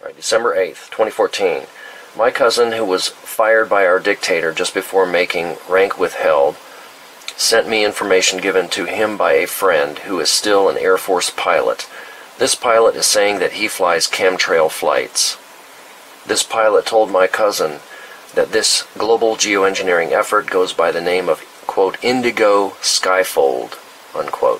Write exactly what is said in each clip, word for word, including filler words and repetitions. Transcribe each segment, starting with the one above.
Right, December eighth, twenty fourteen. My cousin, who was fired by our dictator just before making rank withheld, sent me information given to him by a friend who is still an Air Force pilot. This pilot is saying that he flies chemtrail flights. This pilot told my cousin that this global geoengineering effort goes by the name of, quote, Indigo Skyfold, unquote.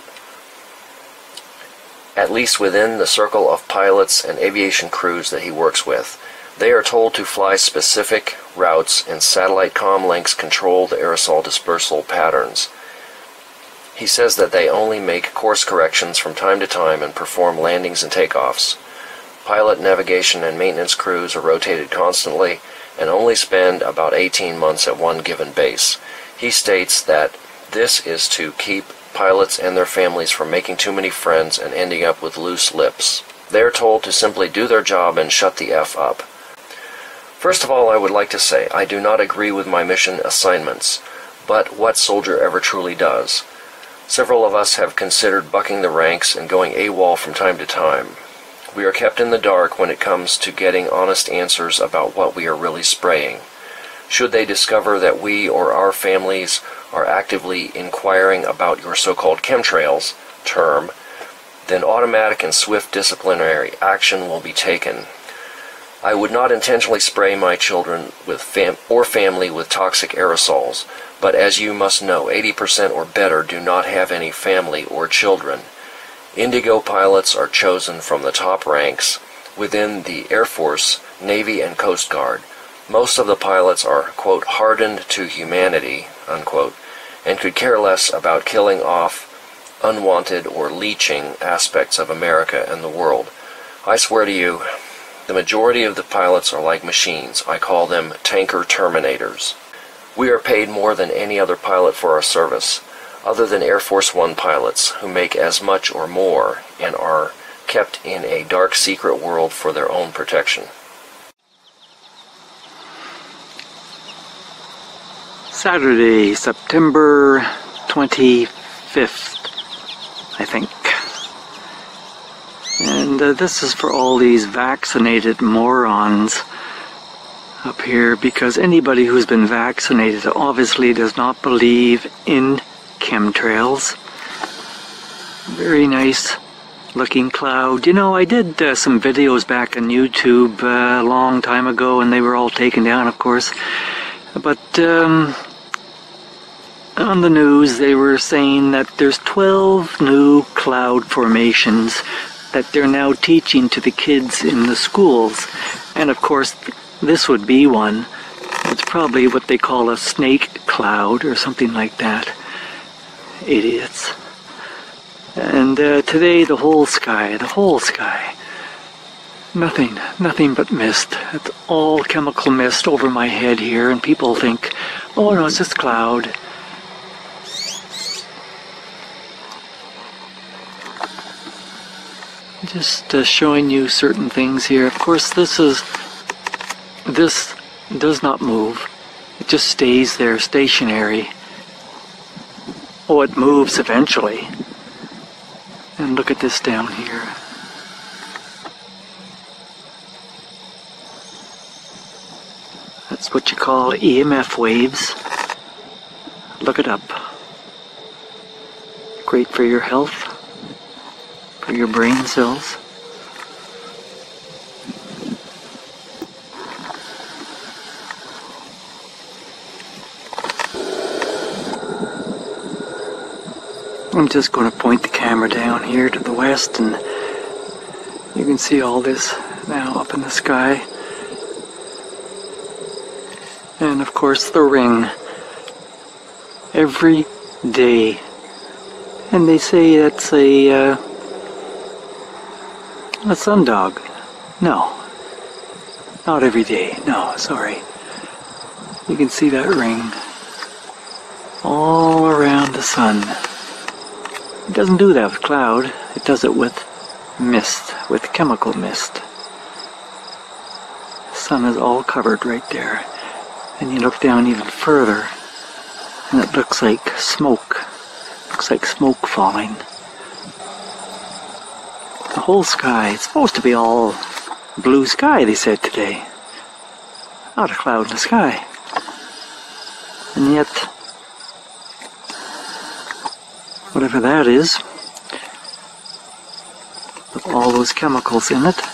At least within the circle of pilots and aviation crews that he works with. They are told to fly specific routes, and satellite comm links control the aerosol dispersal patterns. He says that they only make course corrections from time to time and perform landings and takeoffs. Pilot, navigation, and maintenance crews are rotated constantly and only spend about eighteen months at one given base. He states that this is to keep pilots and their families from making too many friends and ending up with loose lips. They are told to simply do their job and shut the F up. First of all, I would like to say I do not agree with my mission assignments, but what soldier ever truly does? Several of us have considered bucking the ranks and going AWOL from time to time. We are kept in the dark when it comes to getting honest answers about what we are really spraying. Should they discover that we or our families are actively inquiring about your so-called chemtrails term, then automatic and swift disciplinary action will be taken. I would not intentionally spray my children with fam or family with toxic aerosols, but as you must know, eighty percent or better do not have any family or children. Indigo pilots are chosen from the top ranks within the Air Force, Navy, and Coast Guard. Most of the pilots are, quote, hardened to humanity, unquote, and could care less about killing off unwanted or leeching aspects of America and the world. I swear to you, the majority of the pilots are like machines. I call them tanker terminators. We are paid more than any other pilot for our service, other than Air Force One pilots, who make as much or more and are kept in a dark secret world for their own protection. Saturday, September twenty-fifth, I think. And uh, this is for all these vaccinated morons up here, because anybody who's been vaccinated obviously does not believe in chemtrails. Very nice looking cloud. You know, I did uh, some videos back on YouTube uh, a long time ago, and they were all taken down, of course. But um, on the news they were saying that there's twelve new cloud formations that they're now teaching to the kids in the schools. And of course, this would be one. It's probably what they call a snake cloud or something like that. Idiots. And uh, today the whole sky, the whole sky, nothing, nothing but mist. It's all chemical mist over my head here, and people think, oh no, it's just cloud. Just uh, showing you certain things here. Of course, this is, this does not move. It just stays there, stationary. Oh, it moves eventually. And look at this down here. That's what you call E M F waves. Look it up. Great for your health, for your brain cells. I'm just going to point the camera down here to the west, and you can see all this now up in the sky. And of course the ring. Every day. And they say that's a, uh, a sundog. No. Not every day. No, sorry. You can see that ring all around the sun. It doesn't do that with cloud. It does it with mist, with chemical mist. The sun is all covered right there. And you look down even further, and it looks like smoke. Looks like smoke falling. The whole sky, it's supposed to be all Blue sky, they said today. Not a cloud in the sky. And yet, whatever that is, with all those chemicals in it,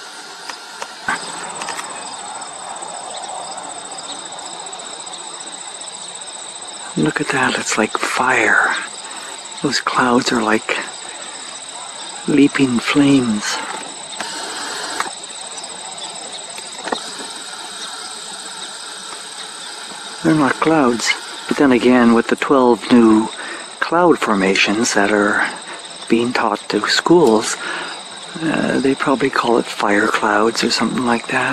look at that, it's like fire. Those clouds are like leaping flames. They're not clouds, but then again, with the twelve new cloud formations that are being taught to schools, uh, they probably call it fire clouds or something like that.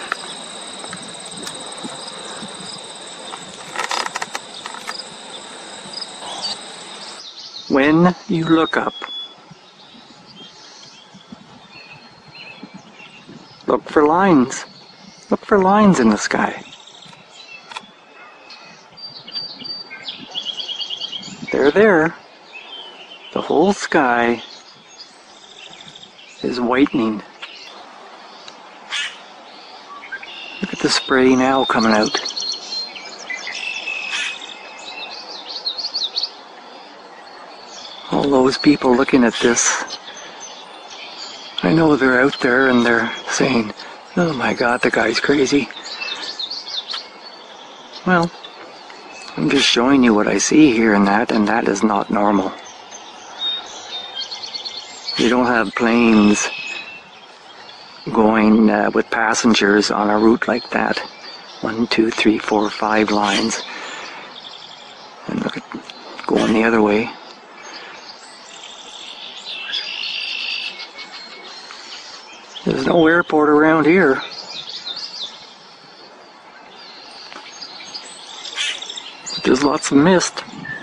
When you look up, look for lines. Look for lines in the sky. They're there. The whole sky is whitening. Look at the spray now coming out. All those people looking at this, I know they're out there and they're saying, oh my God, the guy's crazy. Well, I'm just showing you what I see here and that, and that is not normal. You don't have planes going uh, with passengers on a route like that. One, two, three, four, five lines. And look at going the other way. There's no airport around here. There's lots of mist.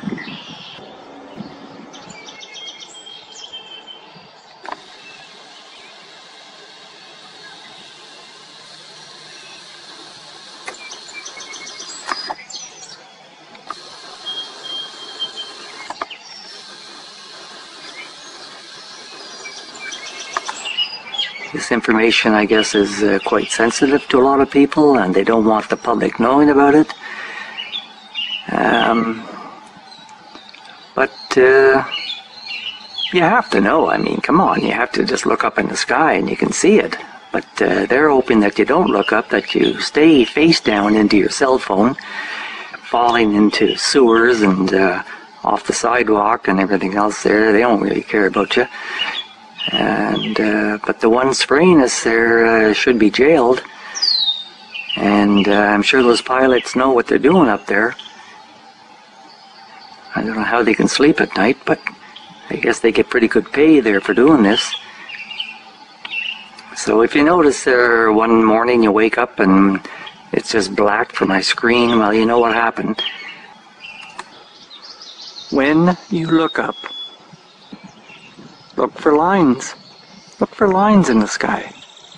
This information, I guess, is uh, quite sensitive to a lot of people, and they don't want the public knowing about it. Um, but uh, you have to know. I mean, come on, you have to just look up in the sky and you can see it. But uh, they're hoping that you don't look up, that you stay face down into your cell phone, falling into sewers and uh, off the sidewalk and everything else there. They don't really care about you. And uh, but the one spraying us there uh, should be jailed. And uh, I'm sure those pilots know what they're doing up there. I don't know how they can sleep at night, but I guess they get pretty good pay there for doing this. So if you notice there one morning you wake up and it's just black for my screen, well, you know what happened. When you look up, look for lines. Look for lines in the sky.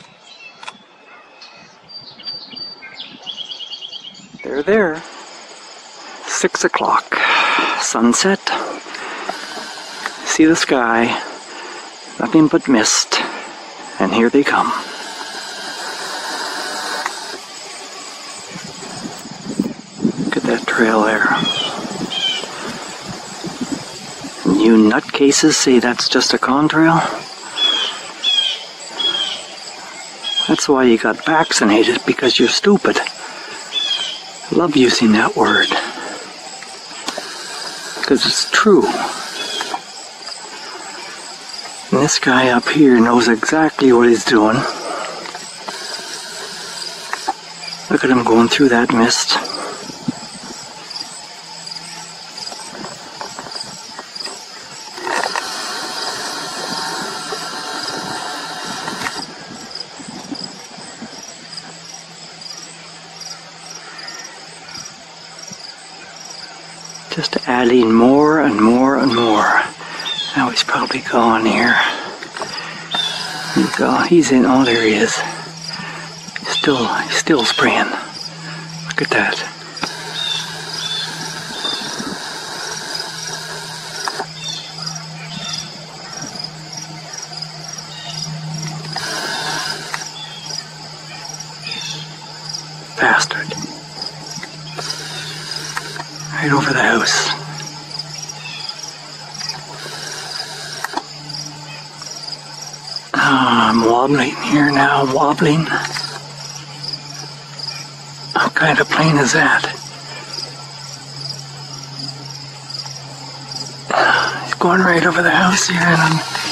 They're there. Six o'clock. Sunset. See the sky. Nothing but mist. And here they come. Look at that trail there. And you nutcases say that's just a contrail? That's why you got vaccinated, because you're stupid. I love using that word. Because it's true. And this guy up here knows exactly what he's doing. Look at him going through that mist. Just adding more and more and more. Now he's probably gone here. He's gone. He's in. Oh, there he is. Still, he's still spraying. Look at that. bastard. Right over the house. Oh, I'm wobbling here now, wobbling. What kind of plane is that? He's going right over the house here, and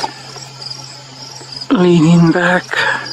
I'm leaning back.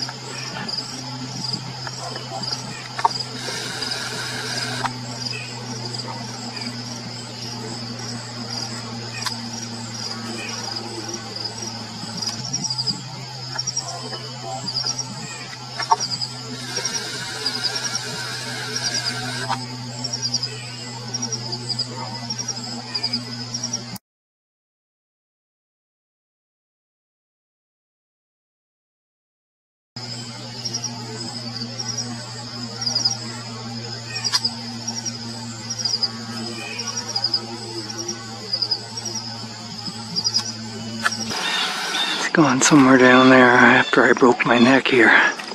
Gone somewhere down there after I broke my neck here.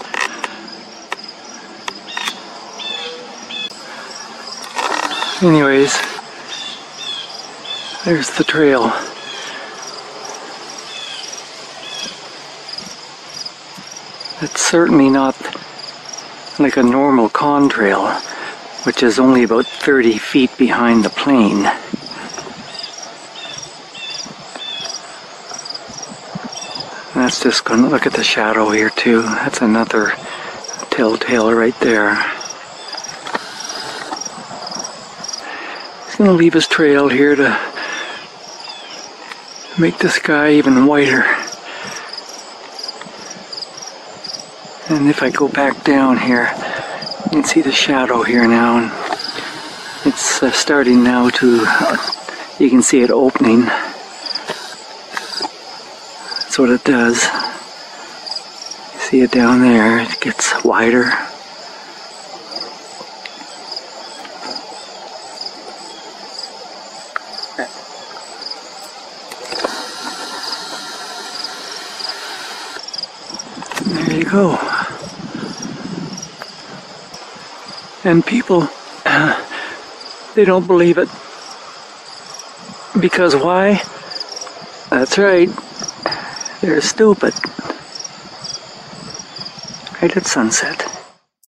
Anyways, there's the trail. It's certainly not like a normal contrail, which is only about thirty feet behind the plane. That's just gonna look at the shadow here too. That's another telltale right there. He's gonna leave his trail here to make the sky even whiter. And if I go back down here, you can see the shadow here now, and it's uh, starting now to, uh, you can see it opening. That's what it does. You see it down there, it gets wider. There you go. And people, uh, they don't believe it. Because why? That's right. They're stupid. Right at sunset.